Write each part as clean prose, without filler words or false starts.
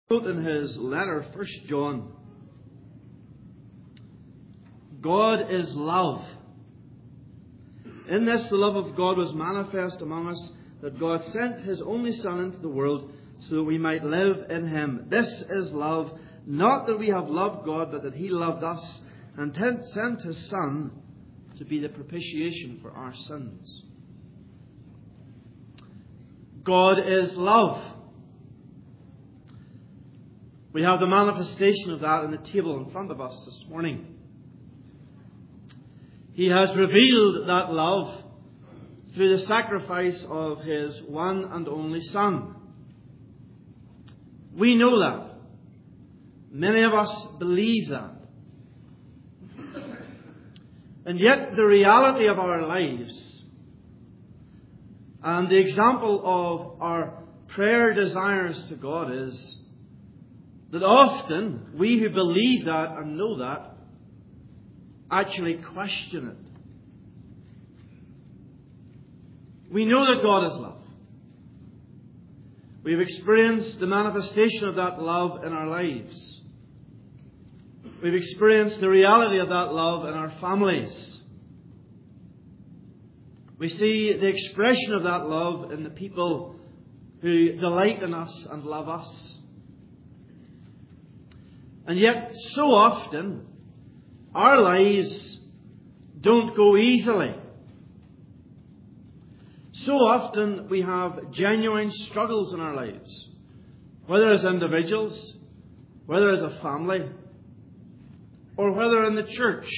Wrote in his letter, 1 John, God is love. In this the love of God was manifest among us, that God sent His only Son into the world so that we might live in Him. This is love, not that we have loved God, but that He loved us and sent His Son to be the propitiation for our sins. God is love. We have the manifestation of that on the table in front of us this morning. He has revealed that love through the sacrifice of His one and only Son. We know that. Many of us believe that. And yet the reality of our lives and the example of our prayer desires to God is that often we who believe that and know that actually question it. We know that God is love. We've experienced the manifestation of that love in our lives. We've experienced the reality of that love in our families. We see the expression of that love in the people who delight in us and love us. And yet, so often, our lives don't go easily. So often we have genuine struggles in our lives, whether as individuals, whether as a family, or whether in the church.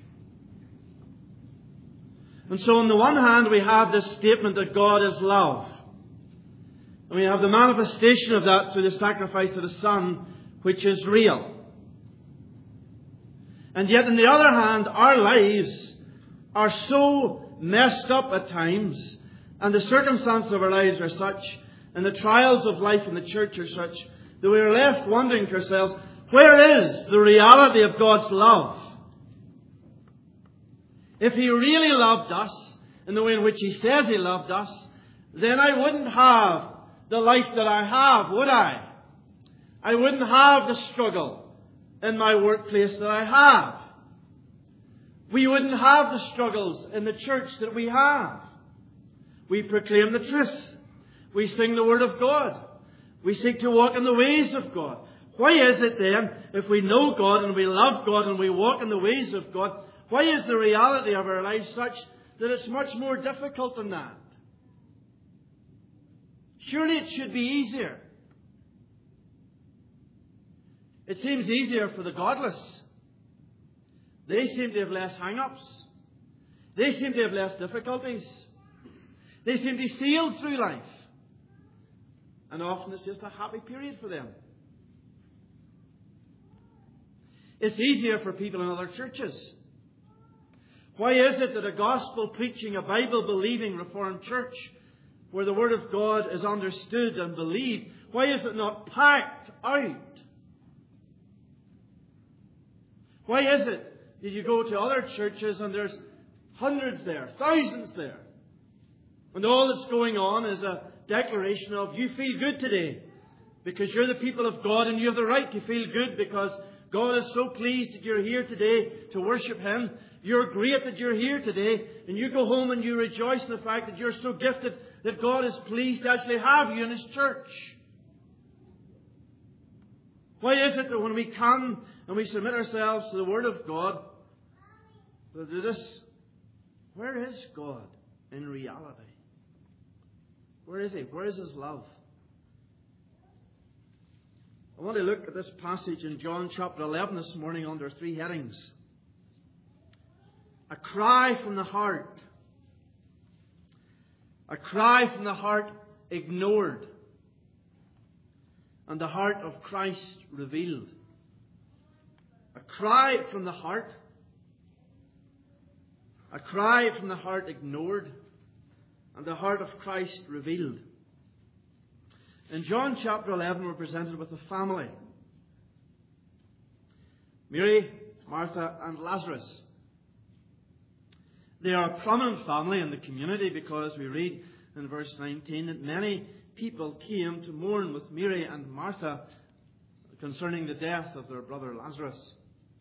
And so on the one hand we have this statement that God is love. And we have the manifestation of that through the sacrifice of the Son, which is real. And yet, on the other hand, our lives are so messed up at times, and the circumstances of our lives are such, and the trials of life in the church are such, that we are left wondering to ourselves, where is the reality of God's love? If He really loved us in the way in which He says He loved us, then I wouldn't have the life that I have, would I? I wouldn't have the struggle in my workplace that I have. We wouldn't have the struggles in the church that we have. We proclaim the truth. We sing the Word of God. We seek to walk in the ways of God. Why is it then, if we know God and we love God and we walk in the ways of God, why is the reality of our lives such that it's much more difficult than that? Surely it should be easier. It seems easier for the godless. They seem to have less hang-ups. They seem to have less difficulties. They seem to be sailed through life. And often it's just a happy period for them. It's easier for people in other churches. Why is it that a gospel-preaching, a Bible-believing Reformed church, where the Word of God is understood and believed, why is it not packed out? Why is it that you go to other churches and there's hundreds there, thousands there, and all that's going on is a declaration of, you feel good today because you're the people of God and you have the right to feel good because God is so pleased that you're here today to worship Him. You're great that you're here today, and you go home and you rejoice in the fact that you're so gifted that God is pleased to actually have you in His church. Why is it that when we come and we submit ourselves to the Word of God, where is God in reality? Where is He? Where is His love? I want to look at this passage in John chapter 11 this morning under 3 headings. A cry from the heart. A cry from the heart ignored. And the heart of Christ revealed. A cry from the heart. A cry from the heart ignored. And the heart of Christ revealed. In John chapter 11 we're presented with a family. Mary, Martha and Lazarus. They are a prominent family in the community because we read in verse 19 that many people came to mourn with Mary and Martha concerning the death of their brother Lazarus.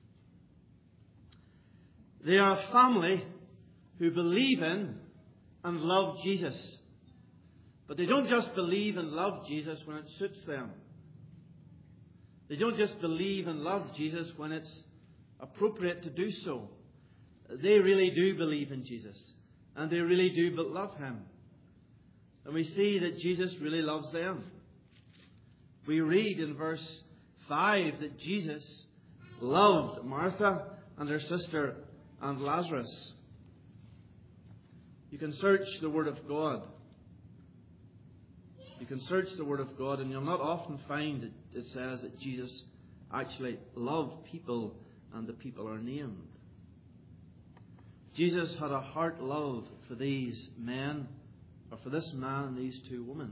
They are a family who believe in and love Jesus. But they don't just believe and love Jesus when it suits them. They don't just believe and love Jesus when it's appropriate to do so. They really do believe in Jesus. And they really do but love Him. And we see that Jesus really loves them. We read in verse 5 that Jesus loved Martha and her sister and Lazarus. You can search the Word of God. You can search the Word of God and you'll not often find that it says that Jesus actually loved people and the people are named. Jesus had a heart love for these men, or for this man and these two women.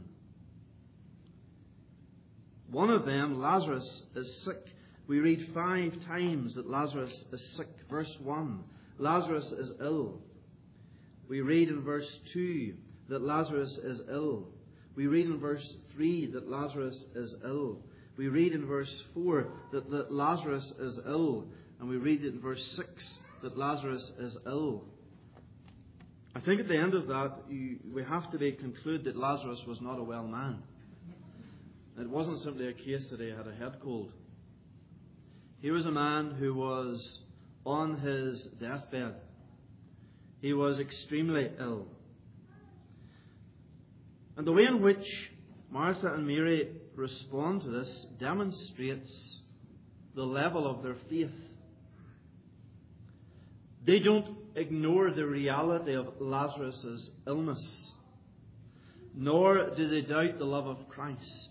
One of them, Lazarus, is sick. We read 5 times that Lazarus is sick. Verse 1, Lazarus is ill. We read in verse 2 that Lazarus is ill. We read in verse 3 that Lazarus is ill. We read in verse 4 that Lazarus is ill. And we read in verse 6 that Lazarus is ill. I think at the end of that, we have to conclude that Lazarus was not a well man. It wasn't simply a case that he had a head cold. He was a man who was on his deathbed. He was extremely ill. And the way in which Martha and Mary respond to this demonstrates the level of their faith. They don't ignore the reality of Lazarus' illness, nor do they doubt the love of Christ.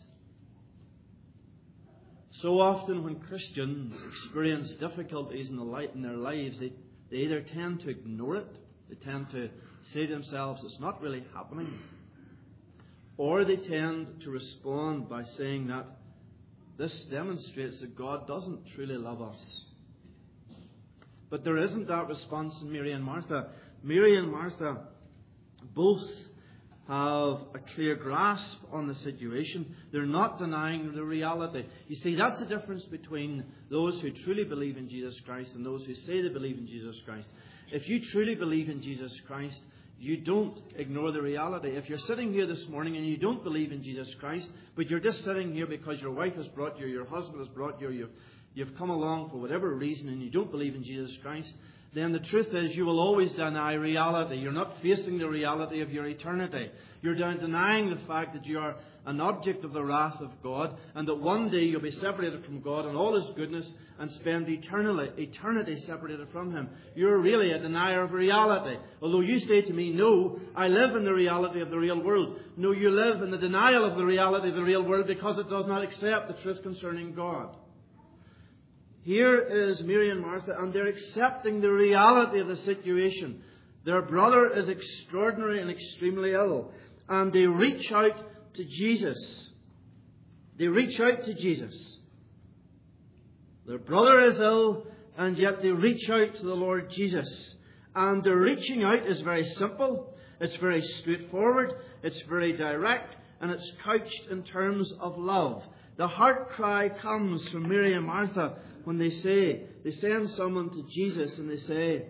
So often when Christians experience difficulties in their lives, they either tend to ignore it, they tend to say to themselves, it's not really happening, or they tend to respond by saying that this demonstrates that God doesn't truly love us. But there isn't that response in Mary and Martha. Mary and Martha both have a clear grasp on the situation. They're not denying the reality. You see, that's the difference between those who truly believe in Jesus Christ and those who say they believe in Jesus Christ. If you truly believe in Jesus Christ, you don't ignore the reality. If you're sitting here this morning and you don't believe in Jesus Christ, but you're just sitting here because your wife has brought you, your husband has brought you, you've come along for whatever reason and you don't believe in Jesus Christ, then the truth is you will always deny reality. You're not facing the reality of your eternity. You're denying the fact that you are an object of the wrath of God and that one day you'll be separated from God and all His goodness and spend eternity separated from Him. You're really a denier of reality. Although you say to me, no, I live in the reality of the real world. No, you live in the denial of the reality of the real world because it does not accept the truth concerning God. Here is Mary and Martha, and they're accepting the reality of the situation. Their brother is extraordinary and extremely ill. And they reach out to Jesus. They reach out to Jesus. Their brother is ill, and yet they reach out to the Lord Jesus. And their reaching out is very simple. It's very straightforward. It's very direct. And it's couched in terms of love. The heart cry comes from Mary and Martha when they send someone to Jesus and they say,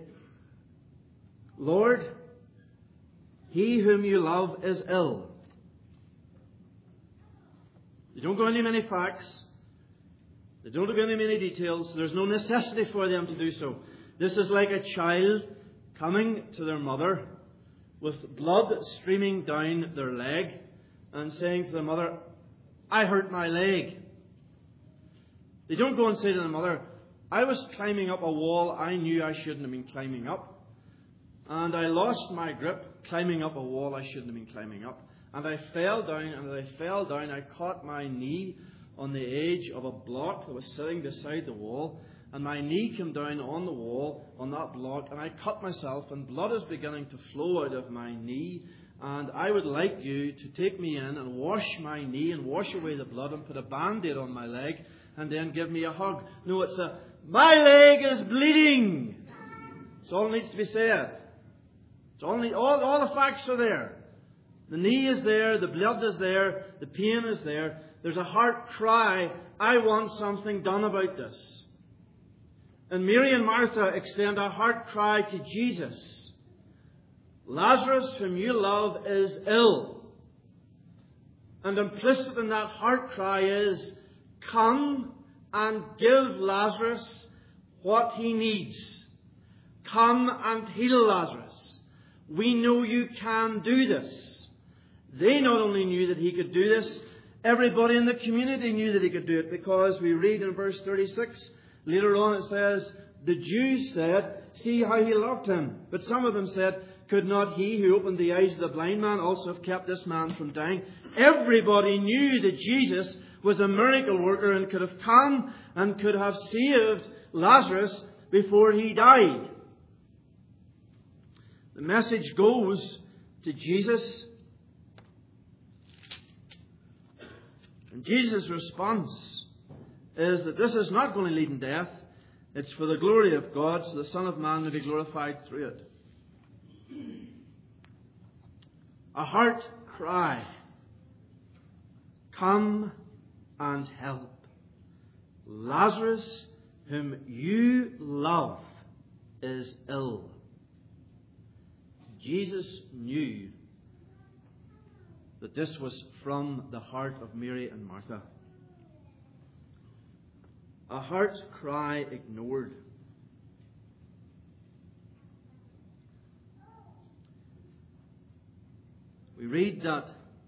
Lord, he whom you love is ill. They don't go into many facts. They don't go into many details. There's no necessity for them to do so. This is like a child coming to their mother with blood streaming down their leg and saying to the mother, I hurt my leg. They don't go and say to the mother, I was climbing up a wall I knew I shouldn't have been climbing up. And I lost my grip climbing up a wall I shouldn't have been climbing up. And I fell down, and as I fell down, I caught my knee on the edge of a block that was sitting beside the wall. And my knee came down on the wall, on that block, and I cut myself, and blood is beginning to flow out of my knee. And I would like you to take me in and wash my knee and wash away the blood and put a Band-Aid on my leg and then give me a hug. No, it's my leg is bleeding. That's all that needs to be said. It's all the facts are there. The knee is there, the blood is there, the pain is there. There's a heart cry, I want something done about this. And Mary and Martha extend a heart cry to Jesus. Lazarus, whom you love, is ill. And implicit in that heart cry is, come and give Lazarus what he needs. Come and heal Lazarus. We know you can do this. They not only knew that he could do this, everybody in the community knew that he could do it, because we read in verse 36, later on it says, the Jews said, see how he loved him. But some of them said, could not he who opened the eyes of the blind man also have kept this man from dying? Everybody knew that Jesus was a miracle worker and could have come and could have saved Lazarus before he died. The message goes to Jesus. And Jesus' response is that this is not going to lead in death. It's for the glory of God, so the Son of Man will be glorified through it. A heart cry. Come and help. Lazarus, whom you love, is ill. Jesus knew that this was from the heart of Mary and Martha. A heart cry ignored. We read that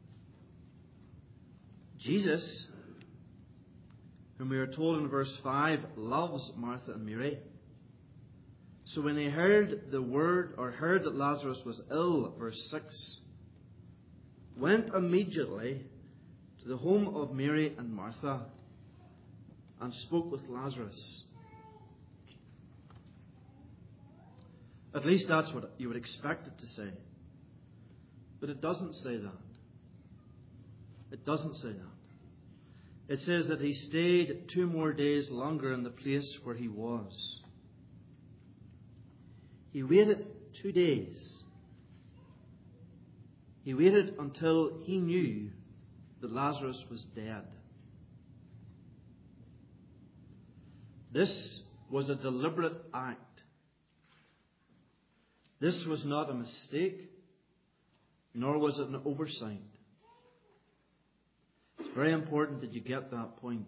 Jesus, whom we are told in verse 5, loves Martha and Mary. So when they heard the word, or heard that Lazarus was ill, verse 6, went immediately to the home of Mary and Martha and spoke with Lazarus. At least that's what you would expect it to say. But it doesn't say that. It doesn't say that. It says that he stayed 2 more days longer in the place where he was. He waited 2 days. He waited until he knew that Lazarus was dead. This was a deliberate act. This was not a mistake, nor was it an oversight. It's very important that you get that point.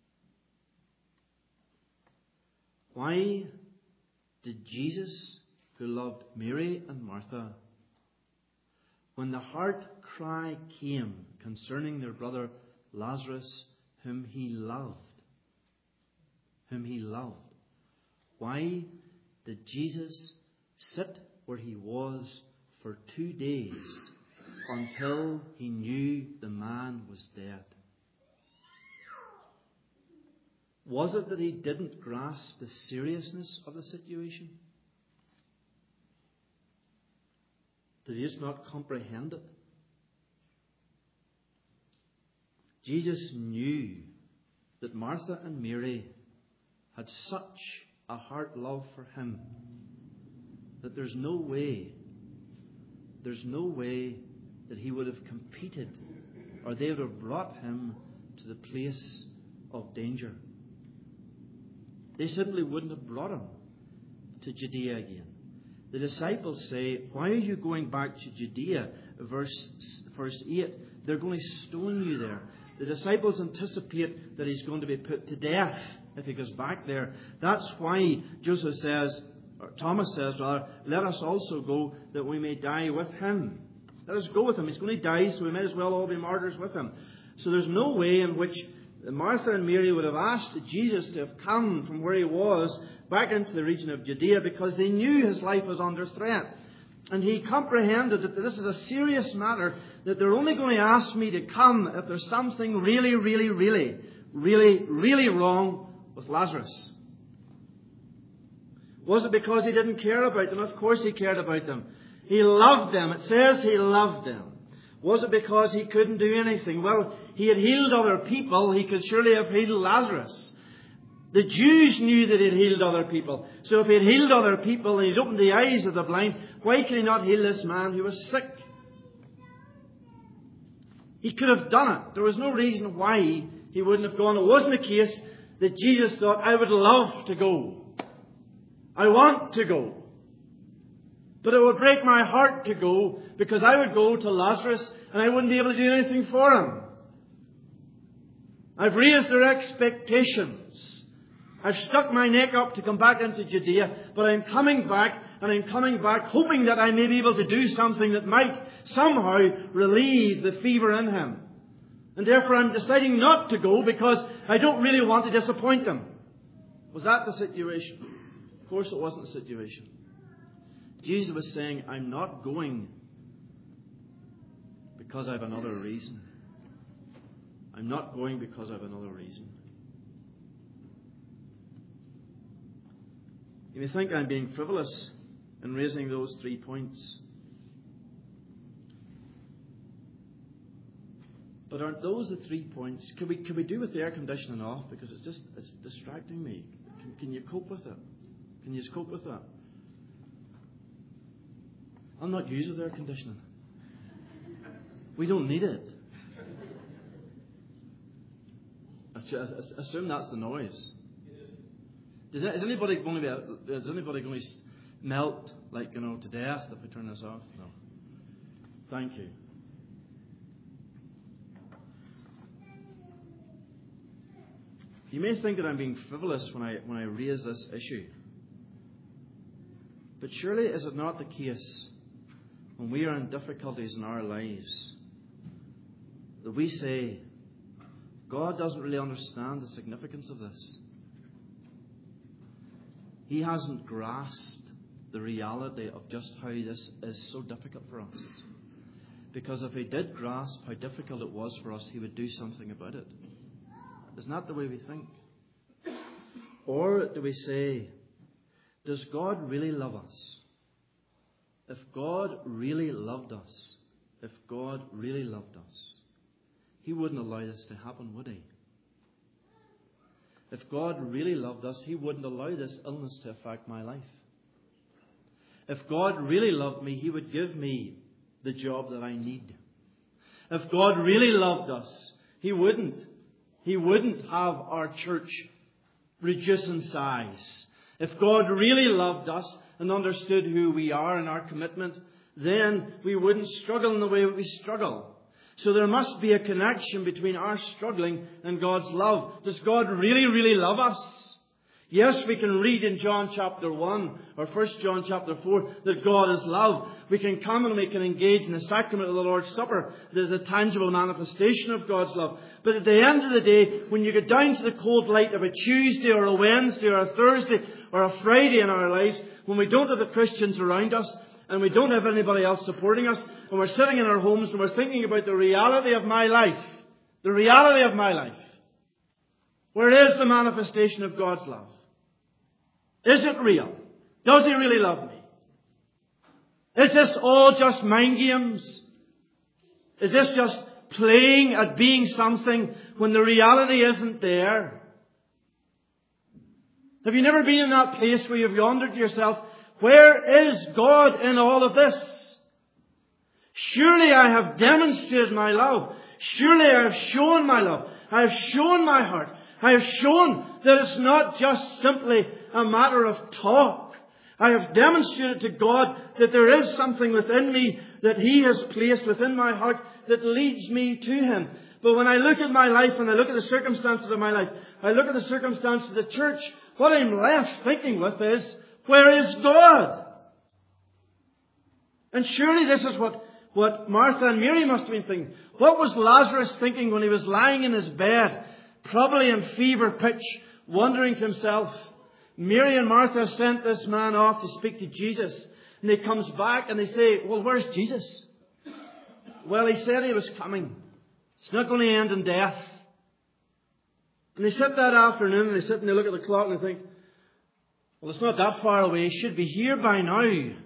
Why did Jesus, who loved Mary and Martha, when the heart cry came concerning their brother Lazarus, whom he loved, why did Jesus sit where he was for 2 days until he knew the man was dead? Was it that he didn't grasp the seriousness of the situation? Did he just not comprehend it? Jesus knew that Martha and Mary had such a heart love for him that there's no way that he would have competed, or they would have brought him to the place of danger. They simply wouldn't have brought him to Judea again. The disciples say, why are you going back to Judea? Verse 8, they're going to stone you there. The disciples anticipate that he's going to be put to death if he goes back there. That's why Joseph says, or Thomas says rather, let us also go that we may die with him. Let us go with him. He's going to die, so we might as well all be martyrs with him. So there's no way in which Martha and Mary would have asked Jesus to have come from where he was back into the region of Judea, because they knew his life was under threat. And he comprehended that this is a serious matter, that they're only going to ask me to come if there's something really, really, really, really, really wrong with Lazarus. Was it because he didn't care about them? Of course he cared about them. He loved them. It says he loved them. Was it because he couldn't do anything? Well, he had healed other people. He could surely have healed Lazarus. The Jews knew that he had healed other people. So if he had healed other people and he'd opened the eyes of the blind, why could he not heal this man who was sick? He could have done it. There was no reason why he wouldn't have gone. It wasn't a case that Jesus thought, I would love to go. I want to go. But it would break my heart to go, because I would go to Lazarus and I wouldn't be able to do anything for him. I've raised their expectations. I've stuck my neck up to come back into Judea, but I'm coming back, and I'm coming back hoping that I may be able to do something that might somehow relieve the fever in him. And therefore I'm deciding not to go because I don't really want to disappoint them. Was that the situation? Of course it wasn't the situation. Jesus was saying, I'm not going because I have another reason. I'm not going because I have another reason. You may think I'm being frivolous in raising those 3 points. But aren't those the 3 points? Could we do with the air conditioning off? Because it's distracting me. Can you cope with it? Can you just cope with that? I'll not use with air conditioning. We don't need it. I assume that's the noise. Is anybody going to melt to death if we turn this off? No. Thank you. You may think that I'm being frivolous when I raise this issue. But surely is it not the case when we are in difficulties in our lives that we say, God doesn't really understand the significance of this. He hasn't grasped the reality of just how this is so difficult for us. Because if He did grasp how difficult it was for us, He would do something about it. Isn't that the way we think? Or do we say, does God really love us? If God really loved us, He wouldn't allow this to happen, would He? If God really loved us, He wouldn't allow this illness to affect my life. If God really loved me, He would give me the job that I need. If God really loved us, He wouldn't have our church reduce in size. If God really loved us and understood who we are and our commitment, then we wouldn't struggle in the way we struggle. So there must be a connection between our struggling and God's love. Does God really, really love us? Yes, we can read in John chapter 1 or 1 John chapter 4 that God is love. We can come and we can engage in the sacrament of the Lord's Supper. There's a tangible manifestation of God's love. But at the end of the day, when you get down to the cold light of a Tuesday or a Wednesday or a Thursday or a Friday in our lives, when we don't have the Christians around us and we don't have anybody else supporting us, and we're sitting in our homes and we're thinking about the reality of my life, where is the manifestation of God's love? Is it real? Does He really love me? Is this all just mind games? Is this just playing at being something when the reality isn't there? Have you never been in that place where you've wondered to yourself, where is God in all of this? Surely I have demonstrated my love. Surely I have shown my love. I have shown my heart. I have shown that it's not just simply a matter of talk. I have demonstrated to God that there is something within me that He has placed within my heart that leads me to Him. But when I look at my life and I look at the circumstances of my life, I look at the circumstances of the church, what I'm left thinking with is, where is God? And surely this is what Martha and Mary must have been thinking. What was Lazarus thinking when he was lying in his bed, probably in fever pitch, wondering to himself? Mary and Martha sent this man off to speak to Jesus. And he comes back and they say, well, where's Jesus? Well, He said He was coming. It's not going to end in death. And they sit that afternoon and they sit and they look at the clock and they think, well, it's not that far away. He should be here by now.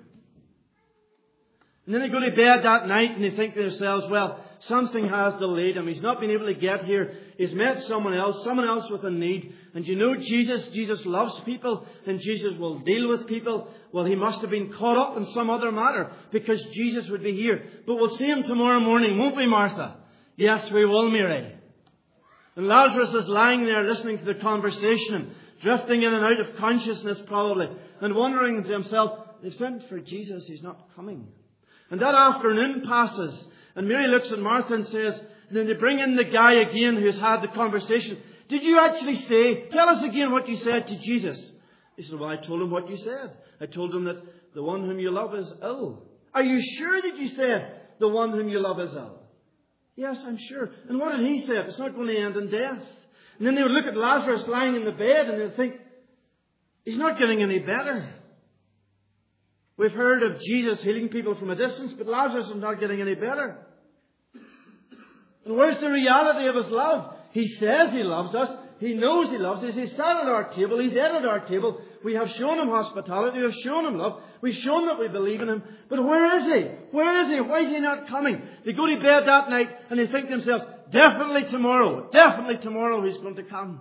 And then they go to bed that night and they think to themselves, well, something has delayed him. He's not been able to get here. He's met someone else with a need. And you know Jesus loves people and Jesus will deal with people. Well, He must have been caught up in some other matter because Jesus would be here. But we'll see Him tomorrow morning, won't we, Martha? Yes, we will, Mary. And Lazarus is lying there listening to the conversation, drifting in and out of consciousness probably, and wondering to himself, they've sent for Jesus, he's not coming. And that afternoon passes, and Mary looks at Martha and says, and then they bring in the guy again who's had the conversation. Did you actually say, tell us again what you said to Jesus? He said, well, I told him what you said. I told him that the one whom you love is ill. Are you sure that you said the one whom you love is ill? Yes, I'm sure. And what did he say? It's not going to end in death. And then they would look at Lazarus lying in the bed and they would think, he's not getting any better. We've heard of Jesus healing people from a distance, but Lazarus is not getting any better. And where's the reality of his love? He says he loves us. He knows he loves us. He's sat at our table. He's ate at our table. We have shown him hospitality. We have shown him love. We've shown that we believe in him. But where is he? Where is he? Why is he not coming? They go to bed that night and they think to themselves, definitely tomorrow he's going to come.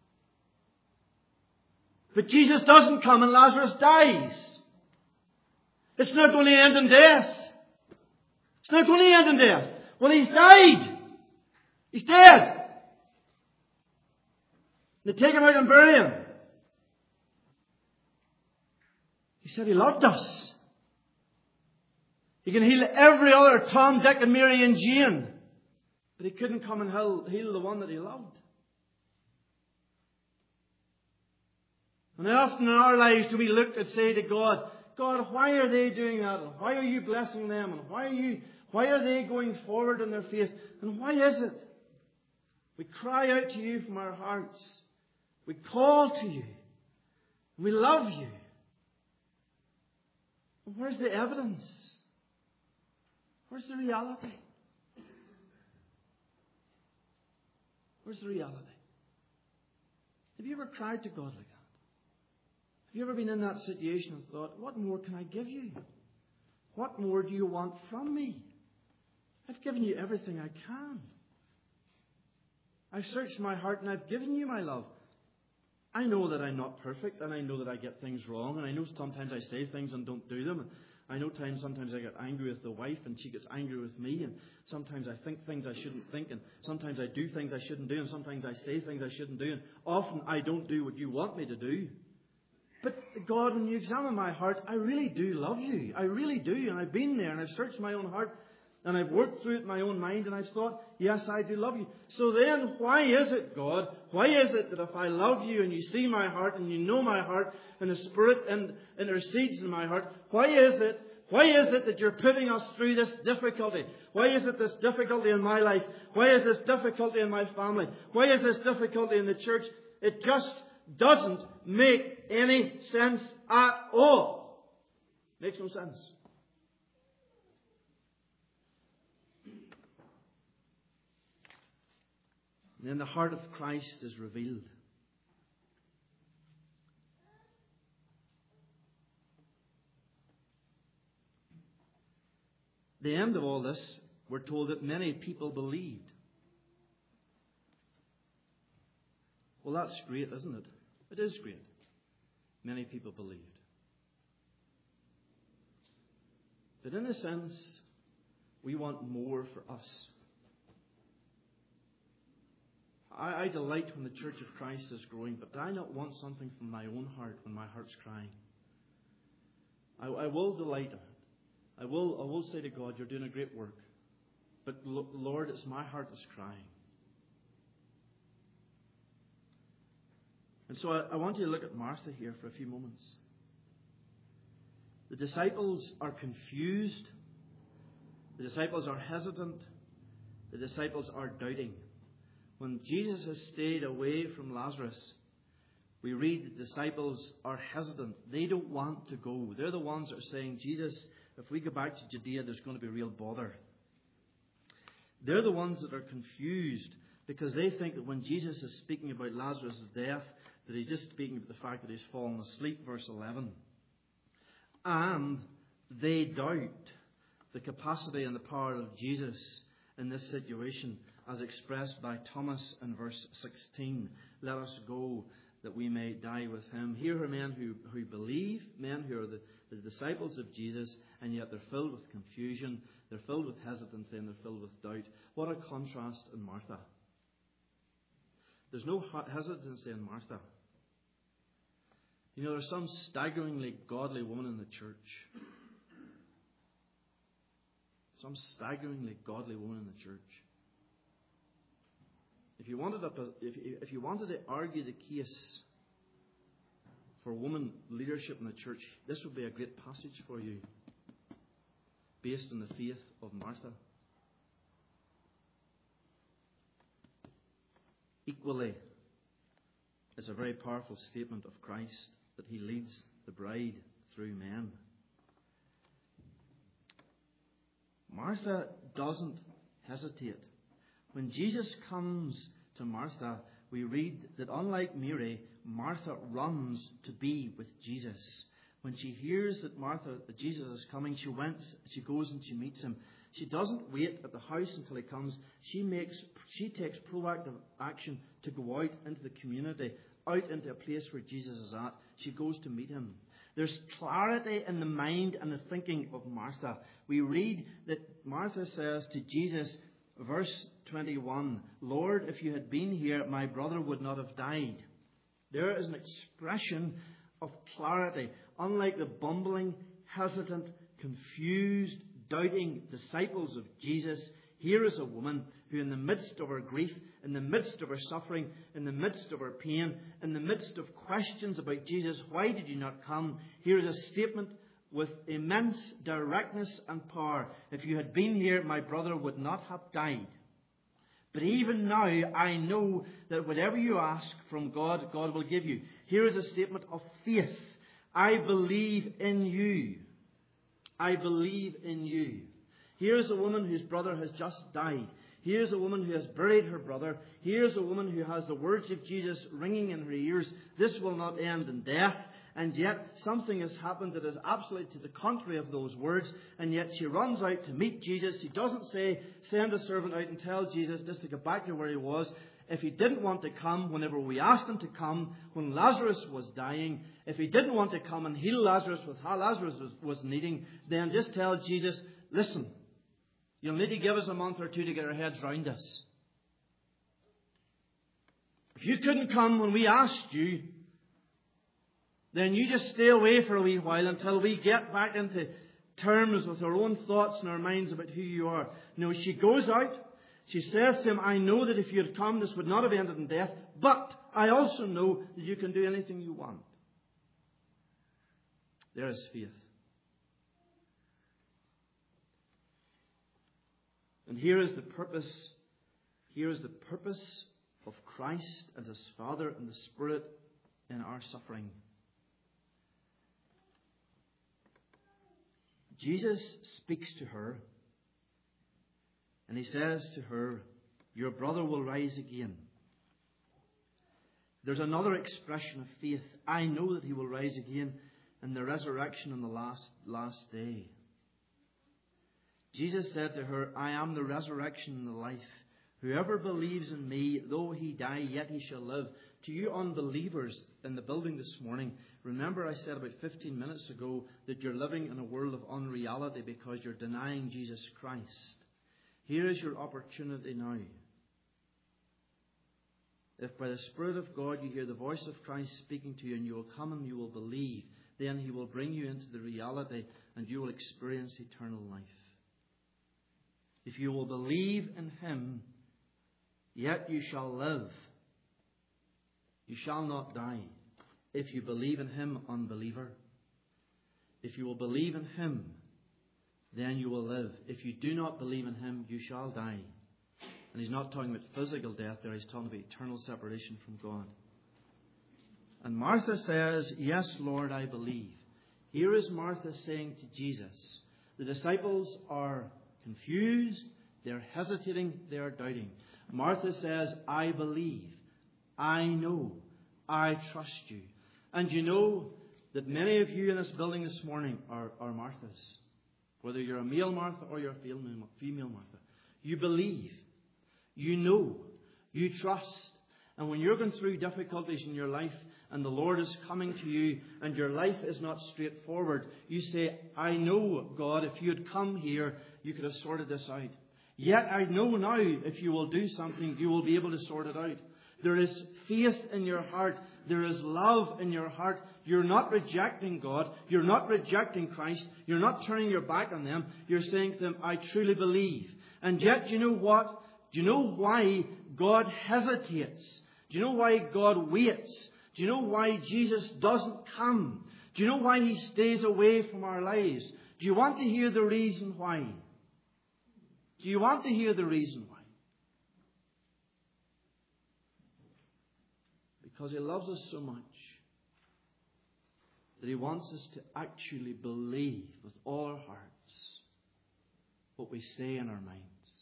But Jesus doesn't come and Lazarus dies. It's not going to end in death. It's not going to end in death. Well, he's died. He's dead. They take him out and bury him. He said he loved us. He can heal every other Tom, Dick and Mary and Jane. But he couldn't come and heal the one that he loved. And how often in our lives do we look and say to God, God, why are they doing that? And why are you blessing them? And why are they going forward in their faith? And why is it? We cry out to you from our hearts. We call to you. We love you. Where's the evidence? Where's the reality? Where's the reality? Have you ever cried to God like that? Have you ever been in that situation and thought, what more can I give you? What more do you want from me? I've given you everything I can. I've searched my heart and I've given you my love. I know that I'm not perfect, and I know that I get things wrong, and I know sometimes I say things and don't do them. I know sometimes I get angry with the wife, and she gets angry with me, and sometimes I think things I shouldn't think, and sometimes I do things I shouldn't do, and sometimes I say things I shouldn't do, and often I don't do what you want me to do. But God, when you examine my heart, I really do love you. I really do, and I've been there, and I've searched my own heart, and I've worked through it in my own mind, and I've thought, yes, I do love you. So then, why is it, God, why is it that if I love you and you see my heart and you know my heart and the Spirit intercedes in my heart, why is it that you're putting us through this difficulty? Why is it this difficulty in my life? Why is this difficulty in my family? Why is this difficulty in the church? It just doesn't make any sense at all. Makes no sense. And then the heart of Christ is revealed. The end of all this, we're told that many people believed. Well, that's great, isn't it? It is great. Many people believed. But in a sense, we want more for us. I delight when the Church of Christ is growing, but I not want something from my own heart when my heart's crying. I will delight in it. I will say to God, you're doing a great work. But Lord, it's my heart that's crying. And so I want you to look at Martha here for a few moments. The disciples are confused. The disciples are hesitant. The disciples are doubting. When Jesus has stayed away from Lazarus, we read the disciples are hesitant. They don't want to go. They're the ones that are saying, Jesus, if we go back to Judea, there's going to be real bother. They're the ones that are confused because they think that when Jesus is speaking about Lazarus' death, that he's just speaking about the fact that he's fallen asleep, verse 11. And they doubt the capacity and the power of Jesus in this situation, as expressed by Thomas in verse 16. Let us go that we may die with him. Here are men who believe, men who are the disciples of Jesus, and yet they're filled with confusion, they're filled with hesitancy, and they're filled with doubt. What a contrast in Martha. There's no hesitancy in Martha. You know, there's some staggeringly godly woman in the church. Some staggeringly godly woman in the church. If you wanted to argue the case for woman leadership in the church, this would be a great passage for you, based on the faith of Martha. Equally, it's a very powerful statement of Christ that he leads the bride through men. Martha doesn't hesitate. When Jesus comes to Martha, we read that unlike Mary, Martha runs to be with Jesus. When she hears that Jesus is coming, she goes and she meets him. She doesn't wait at the house until he comes. She takes proactive action to go out into the community, out into a place where Jesus is at. She goes to meet him. There's clarity in the mind and the thinking of Martha. We read that Martha says to Jesus, verse 21, "Lord, if you had been here, my brother would not have died." There is an expression of clarity. Unlike the bumbling, hesitant, confused, doubting disciples of Jesus, here is a woman who, in the midst of her grief, in the midst of her suffering, in the midst of her pain, in the midst of questions about Jesus, why did you not come? Here is a statement with immense directness and power. If you had been here, my brother would not have died. But even now, I know that whatever you ask from God, God will give you. Here is a statement of faith. I believe in you. I believe in you. Here's a woman whose brother has just died. Here's a woman who has buried her brother. Here's a woman who has the words of Jesus ringing in her ears. This will not end in death. And yet something has happened that is absolutely to the contrary of those words. And yet she runs out to meet Jesus. She doesn't say, send a servant out and tell Jesus just to get back to where he was. If he didn't want to come whenever we asked him to come, when Lazarus was dying, if he didn't want to come and heal Lazarus with how Lazarus was needing, then just tell Jesus, listen, you'll need to give us a month or two to get our heads round us. If you couldn't come when we asked you, then you just stay away for a wee while until we get back into terms with our own thoughts and our minds about who you are. No, she goes out. She says to him, I know that if you had come, this would not have ended in death, but I also know that you can do anything you want. There is faith. And here is the purpose. Here is the purpose of Christ and His Father and the Spirit in our suffering. Jesus speaks to her and He says to her, your brother will rise again. There's another expression of faith. I know that he will rise again in the resurrection on the last day. Jesus said to her, I am the resurrection and the life. Whoever believes in me, though he die, yet he shall live. To you unbelievers in the building this morning, remember I said about 15 minutes ago that you're living in a world of unreality because you're denying Jesus Christ. Here is your opportunity now. If by the Spirit of God you hear the voice of Christ speaking to you and you will come and you will believe, then He will bring you into the reality and you will experience eternal life. If you will believe in Him, yet you shall live. You shall not die. If you believe in Him, unbeliever. If you will believe in Him, then you will live. If you do not believe in Him, you shall die. And He's not talking about physical death there. He's talking about eternal separation from God. And Martha says, yes, Lord, I believe. Here is Martha saying to Jesus, the disciples are confused, they're hesitating, they're doubting. Martha says, I believe, I know, I trust you. And you know that many of you in this building this morning are Marthas. Whether you're a male Martha or you're a female Martha. You believe, you know, you trust. And when you're going through difficulties in your life and the Lord is coming to you and your life is not straightforward, you say, I know, God, if you had come here, you could have sorted this out. Yet I know now if you will do something, you will be able to sort it out. There is faith in your heart. There is love in your heart. You're not rejecting God. You're not rejecting Christ. You're not turning your back on them. You're saying to them, I truly believe. And yet, you know what? Do you know why God hesitates? Do you know why God waits? Do you know why Jesus doesn't come? Do you know why He stays away from our lives? Do you want to hear the reason why? Do you want to hear the reason why? Because He loves us so much that He wants us to actually believe with all our hearts what we say in our minds.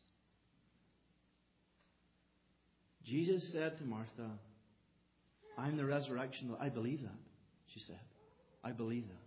Jesus said to Martha, I'm the resurrection. I believe that, she said. I believe that.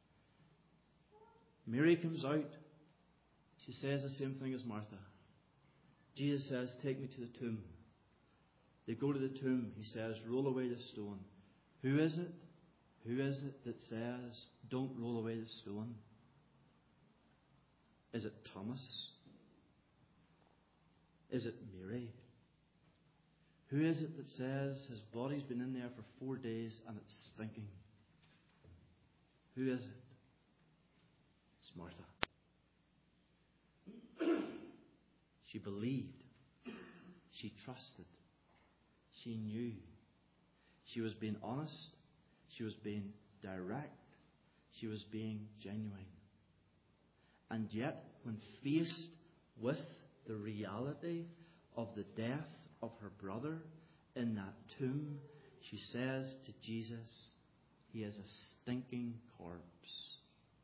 Mary comes out. She says the same thing as Martha. Jesus says, take me to the tomb. They go to the tomb. He says, roll away the stone. Who is it? Who is it that says, don't roll away the stone? Is it Thomas? Is it Mary? Who is it that says his body's been in there for 4 days and it's stinking? Who is it? It's Martha. She believed. She trusted. She knew. She was being honest. She was being direct. She was being genuine. And yet, when faced with the reality of the death of her brother in that tomb, she says to Jesus, he is a stinking corpse.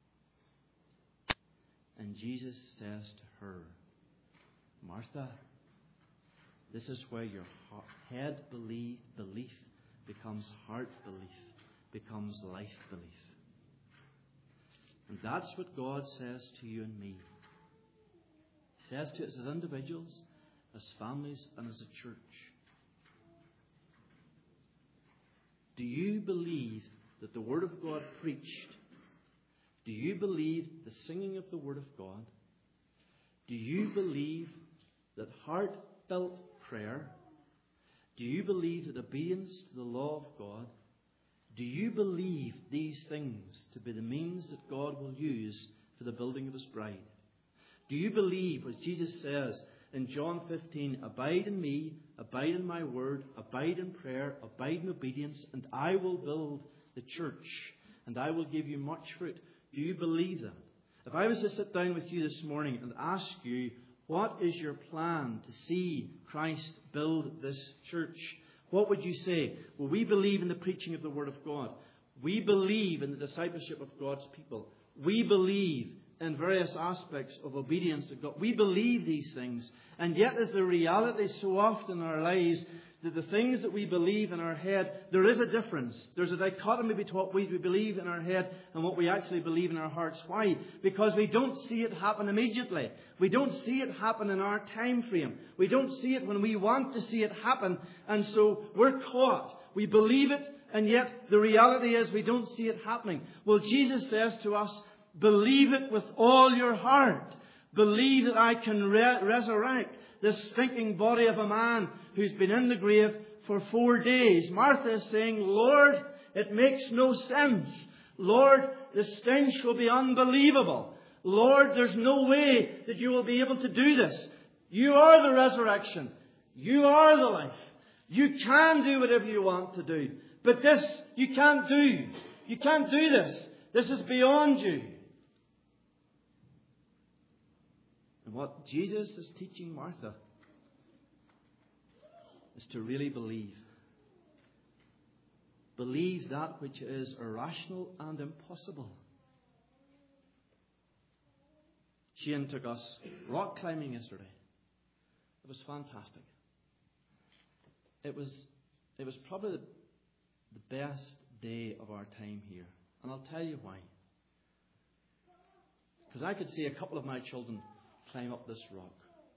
And Jesus says to her, Martha, this is where your head belief becomes heart belief, becomes life belief. And that's what God says to you and me. He says to us as individuals, as families, and as a church. Do you believe that the Word of God preached? Do you believe the singing of the Word of God? Do you believe that heartfelt prayer? Do you believe that obedience to the law of God? Do you believe these things to be the means that God will use for the building of His bride? Do you believe, as Jesus says in John 15, abide in me, abide in my word, abide in prayer, abide in obedience, and I will build the church, and I will give you much fruit? Do you believe that? If I was to sit down with you this morning and ask you, what is your plan to see Christ build this church? What would you say? Well, we believe in the preaching of the Word of God. We believe in the discipleship of God's people. We believe in various aspects of obedience to God. We believe these things. And yet is the reality so often in our lives that the things that we believe in our head, there is a difference. There's a dichotomy between what we believe in our head and what we actually believe in our hearts. Why? Because we don't see it happen immediately. We don't see it happen in our time frame. We don't see it when we want to see it happen. And so we're caught. We believe it, and yet the reality is we don't see it happening. Well, Jesus says to us, believe it with all your heart. Believe that I can resurrect this stinking body of a man who's been in the grave for 4 days. Martha is saying, Lord, it makes no sense. Lord, the stench will be unbelievable. Lord, there's no way that you will be able to do this. You are the resurrection. You are the life. You can do whatever you want to do. But this you can't do. You can't do this. This is beyond you. And what Jesus is teaching Martha is to really believe. Believe that which is irrational and impossible. Shane took us rock climbing yesterday. It was fantastic. It was probably the best day of our time here. And I'll tell you why. Because I could see a couple of my children climb up this rock.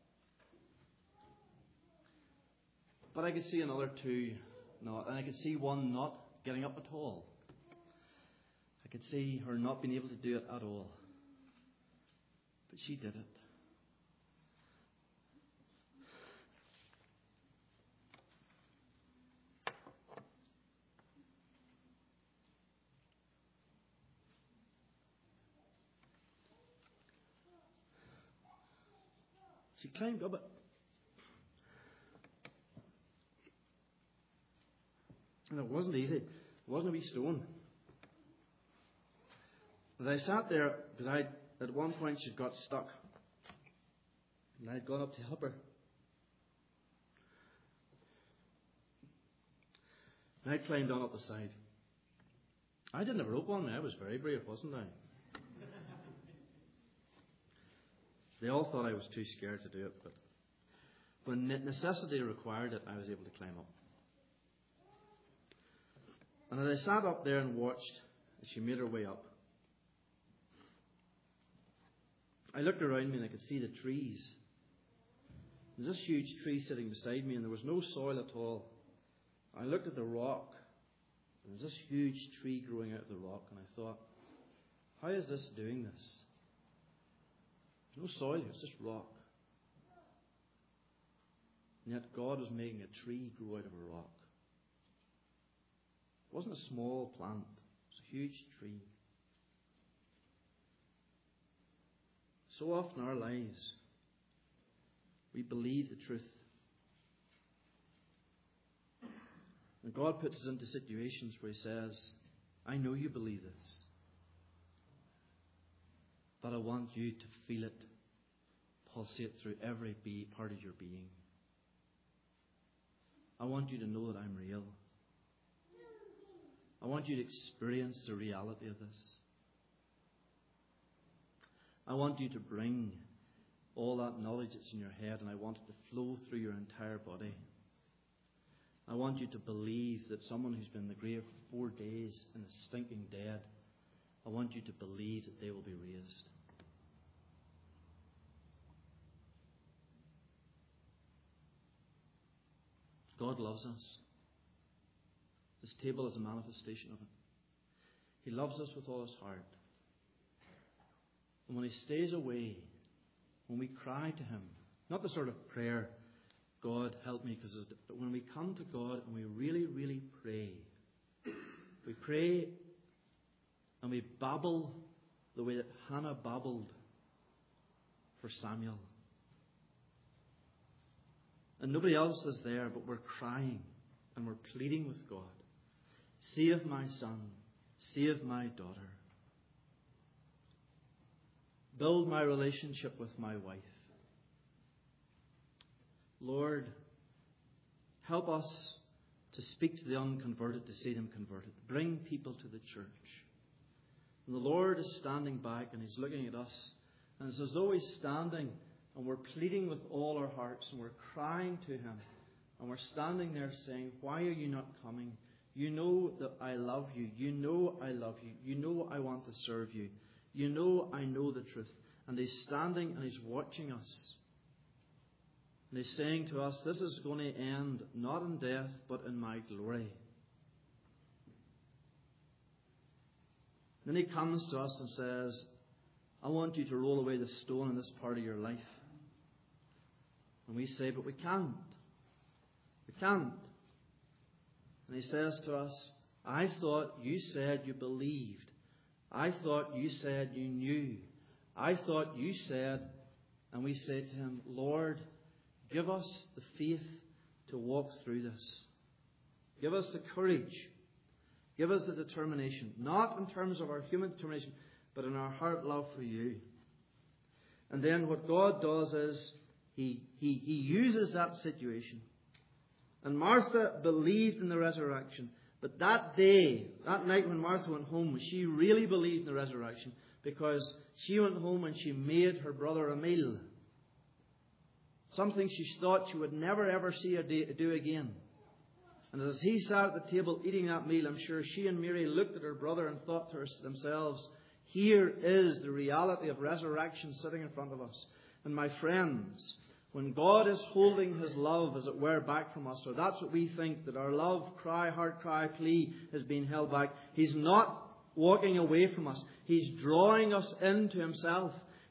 But I could see another two not. And I could see one not getting up at all. I could see her not being able to do it at all. But she did it. She climbed up it. And it wasn't easy. It wasn't a wee stone. As I sat there, because at one point she'd got stuck. And I'd gone up to help her. And I climbed on up the side. I didn't have a rope on me. I was very brave, wasn't I? They all thought I was too scared to do it, but when necessity required it, I was able to climb up. And as I sat up there and watched as she made her way up, I looked around me and I could see the trees. There was this huge tree sitting beside me and there was no soil at all. I looked at the rock and there was this huge tree growing out of the rock, and I thought, how is this doing this? There's no soil here, it's just rock. And yet God was making a tree grow out of a rock. It wasn't a small plant, it was a huge tree. So often in our lives, we believe the truth. And God puts us into situations where He says, I know you believe this, but I want you to feel it pulsate through every part of your being. I want you to know that I'm real. I want you to experience the reality of this. I want you to bring all that knowledge that's in your head, and I want it to flow through your entire body. I want you to believe that someone who's been in the grave for 4 days and is stinking dead, I want you to believe that they will be raised. God loves us. This table is a manifestation of it. He loves us with all His heart. And when He stays away, when we cry to Him, not the sort of prayer, God help me, but when we come to God and we really, really pray, we pray and we babble the way that Hannah babbled for Samuel. And nobody else is there, but we're crying and we're pleading with God. Save my son. Save my daughter. Build my relationship with my wife. Lord, help us to speak to the unconverted, to see them converted. Bring people to the church. And the Lord is standing back and He's looking at us. And it's as though He's standing and we're pleading with all our hearts and we're crying to Him. And we're standing there saying, why are you not coming? You know that I love you. You know I love you. You know I want to serve you. You know I know the truth. And He's standing and He's watching us. And He's saying to us, this is going to end not in death, but in my glory. Then He comes to us and says, I want you to roll away the stone in this part of your life. And we say, but we can't. We can't. And He says to us, I thought you said you believed. I thought you said you knew. I thought you said, and we say to Him, Lord, give us the faith to walk through this. Give us the courage. Give us the determination. Not in terms of our human determination, but in our heart love for you. And then what God does is He uses that situation. And Martha believed in the resurrection. But that day, that night when Martha went home, she really believed in the resurrection, because she went home and she made her brother a meal. Something she thought she would never ever see do again. And as he sat at the table eating that meal, I'm sure she and Mary looked at her brother and thought to themselves, here is the reality of resurrection sitting in front of us. And my friends, when God is holding His love, as it were, back from us, or that's what we think, that our love, cry, heart cry, plea has been held back, He's not walking away from us. He's drawing us into Himself.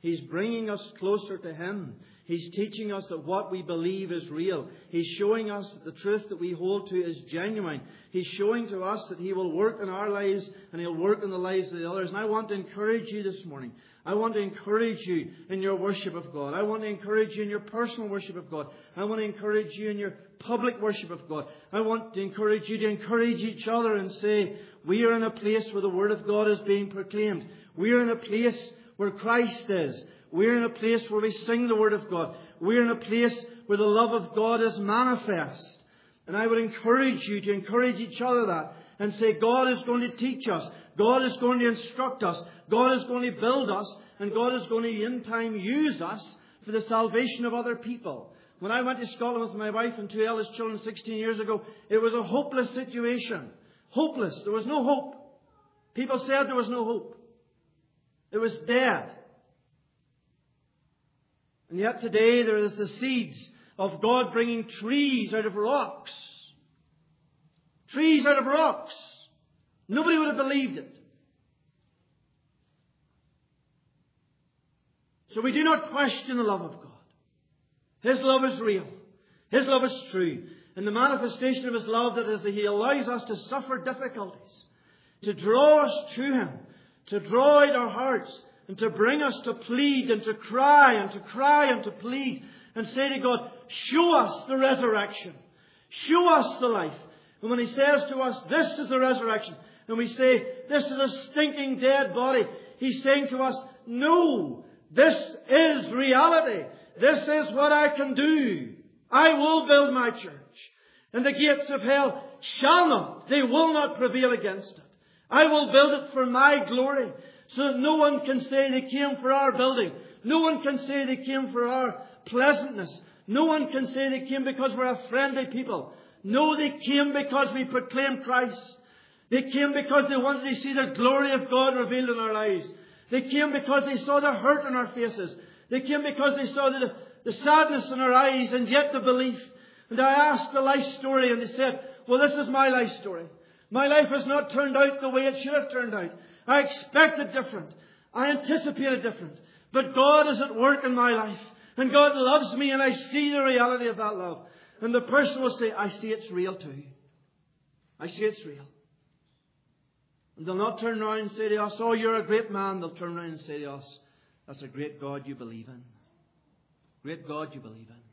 He's bringing us closer to Him. He's teaching us that what we believe is real. He's showing us that the truth that we hold to is genuine. He's showing to us that He will work in our lives and He'll work in the lives of the others. And I want to encourage you this morning. I want to encourage you in your worship of God. I want to encourage you in your personal worship of God. I want to encourage you in your public worship of God. I want to encourage you to encourage each other and say, we are in a place where the Word of God is being proclaimed. We are in a place where Christ is. We're in a place where we sing the Word of God. We're in a place where the love of God is manifest. And I would encourage you to encourage each other that and say, God is going to teach us. God is going to instruct us. God is going to build us. And God is going to in time use us for the salvation of other people. When I went to Scotland with my wife and 2 eldest children 16 years ago, it was a hopeless situation. Hopeless. There was no hope. People said there was no hope. It was dead. And yet today there is the seeds of God bringing trees out of rocks. Trees out of rocks. Nobody would have believed it. So we do not question the love of God. His love is real. His love is true. And the manifestation of His love that is that He allows us to suffer difficulties, to draw us to Him, to draw out our hearts, and to bring us to plead and to cry and to cry and to plead and say to God, show us the resurrection. Show us the life. And when He says to us, this is the resurrection, and we say, this is a stinking dead body, He's saying to us, no, this is reality. This is what I can do. I will build my church. And the gates of hell shall not, they will not prevail against it. I will build it for my glory, so that no one can say they came for our building. No one can say they came for our pleasantness. No one can say they came because we're a friendly people. No, they came because we proclaimed Christ. They came because they wanted to see the glory of God revealed in our lives. They came because they saw the hurt in our faces. They came because they saw the sadness in our eyes and yet the belief. And I asked the life story and they said, well, this is my life story. My life has not turned out the way it should have turned out. I expected different. I anticipated different. But God is at work in my life. And God loves me and I see the reality of that love. And the person will say, I see it's real too. I see it's real. And they'll not turn around and say to us, oh, you're a great man. They'll turn around and say to us, that's a great God you believe in. Great God you believe in.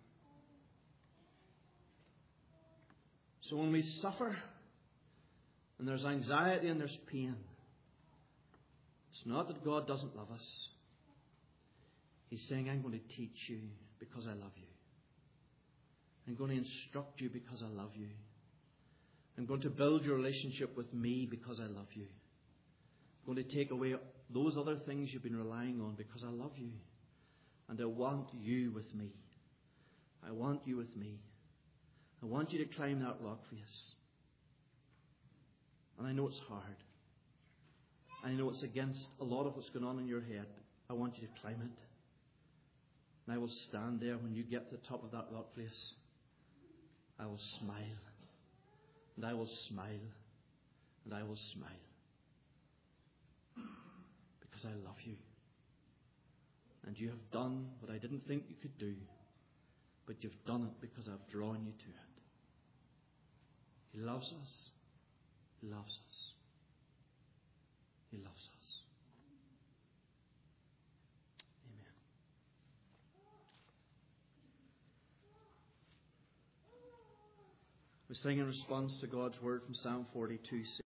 So when we suffer, and there's anxiety and there's pain, it's not that God doesn't love us. He's saying, I'm going to teach you because I love you. I'm going to instruct you because I love you. I'm going to build your relationship with me because I love you. I'm going to take away those other things you've been relying on because I love you. And I want you with me. I want you with me. I want you to climb that rock face. And I know it's hard. I know it's against a lot of what's going on in your head. I want you to climb it. And I will stand there when you get to the top of that rock face. I will smile. And I will smile. And I will smile. Because I love you. And you have done what I didn't think you could do. But you've done it because I've drawn you to it. He loves us. He loves us. He loves us. Amen. We sing in response to God's word from Psalm 42.